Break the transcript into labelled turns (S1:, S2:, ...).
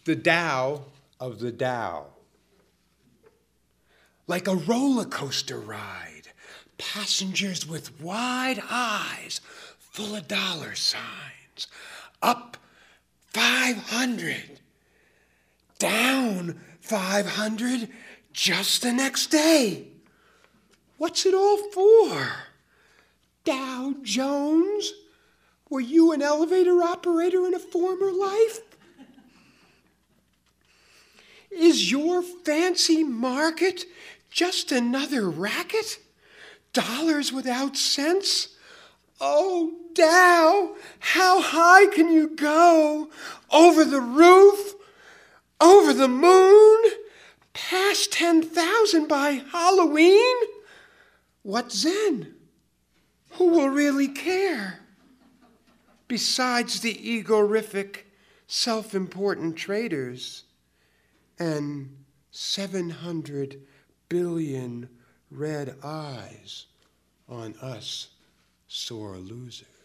S1: the Dow of the Dow. Like a roller coaster ride, passengers with wide eyes, full of dollar signs. Up 500, down 500 just the next day. What's it all for? Dow Jones? Were you an elevator operator in a former life? Is your fancy market just another racket? Dollars without cents? Oh, Dow, how high can you go? Over the roof? Over the moon? Past 10,000 by Halloween? What then? Who will really care? Besides the egorific, self-important traders and 700 billion red eyes on us sore losers.